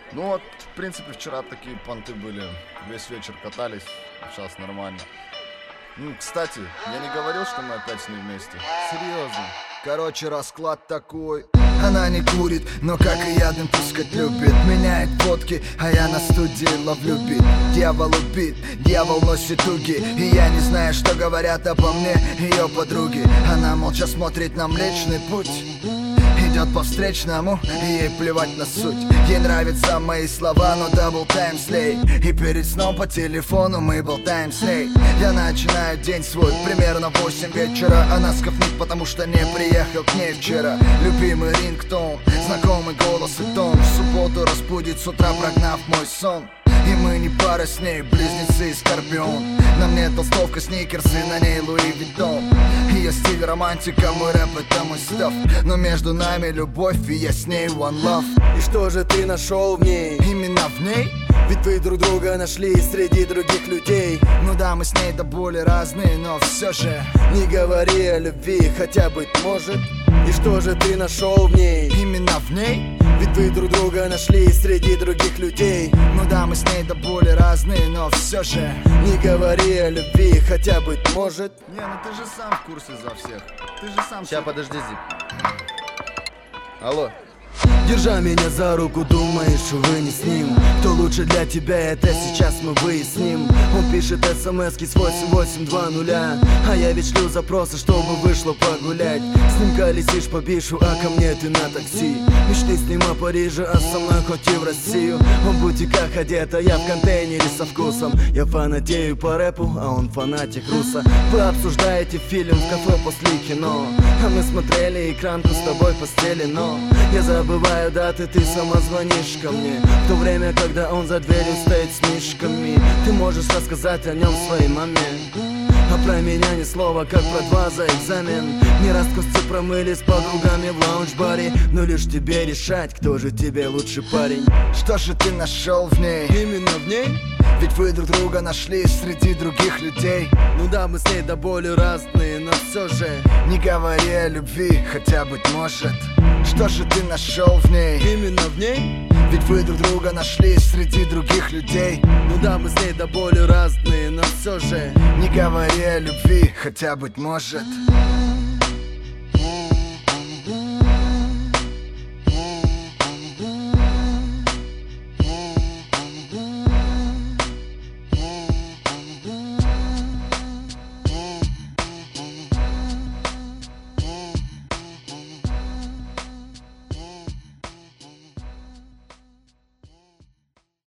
Ну вот, в принципе, вчера такие понты были. Весь вечер катались, сейчас нормально. Ну, кстати, я не говорил, что мы опять с ней вместе. Серьезно. Короче, расклад такой. Она не курит, но как и я дым пускать любит. Меняет водки, а я на студии ловлю бит. Дьявол убит, дьявол носит туги. И я не знаю, что говорят обо мне ее подруги. Она молча смотрит на Млечный Путь, идет по встречному, и ей плевать на суть. Ей нравятся мои слова, но дабл тайм слей. И перед сном по телефону мы болтаем с ней. Я начинаю день свой примерно в 8 вечера. Она скафнит, потому что не приехал к ней вчера. Любимый рингтон, знакомый голос и тон. В субботу разбудит с утра, прогнав мой сон. И мы не пара с ней, близнецы и Скорпион. На мне толстовка, сникерсы, на ней Луи Виттон. Ее стиль романтика, мой рэп это мой стаф. Но между нами любовь, и я с ней one love. И что же ты нашел в ней? Именно в ней? Ведь вы друг друга нашли среди других людей. Ну да, мы с ней до боли разные, но все же не говори о любви, хотя быть может. И что же ты нашел в ней? Именно в ней? Ведь вы друг друга нашли среди других людей. Ну да, мы с ней до боли разные, но все же не говори о любви, хотя быть может. Не, ну ты же сам в курсе за всех. Ты же сам... Сейчас, подожди, Зип. Алло. Держа меня за руку, думаешь, увы, не с ним. Кто лучше для тебя, это сейчас мы выясним. Он пишет смски с 8820, а я ведь шлю запросы, чтобы вышло погулять. С ним колесишь по бишу, а ко мне ты на такси. Мечты с ним о Париже, а со мной хоть и в Россию. Он в бутиках одет, а я в контейнере со вкусом. Я фанатею по рэпу, а он фанатик руса. Вы обсуждаете фильм в кафе после кино, а мы смотрели экранку с тобой в постели, но я забываю даты, ты сама звонишь ко мне в то время, когда он за дверью стоит с мишками. Ты можешь рассказать о нем своей маме, а про меня ни слова, как про 2 за экзамен. Не раз кости промыли с подругами в лаунж-баре, но лишь тебе решать, кто же тебе лучший парень. Что же ты нашел в ней? Именно в ней? Ведь вы друг друга нашли среди других людей. Ну да, мы с ней до боли разные, но все же не говори о любви, хотя быть может. Что же ты нашел в ней? Именно в ней? Ведь вы друг друга нашли среди других людей. Ну да, мы с ней до боли разные, но все же не говори о любви, хотя быть может.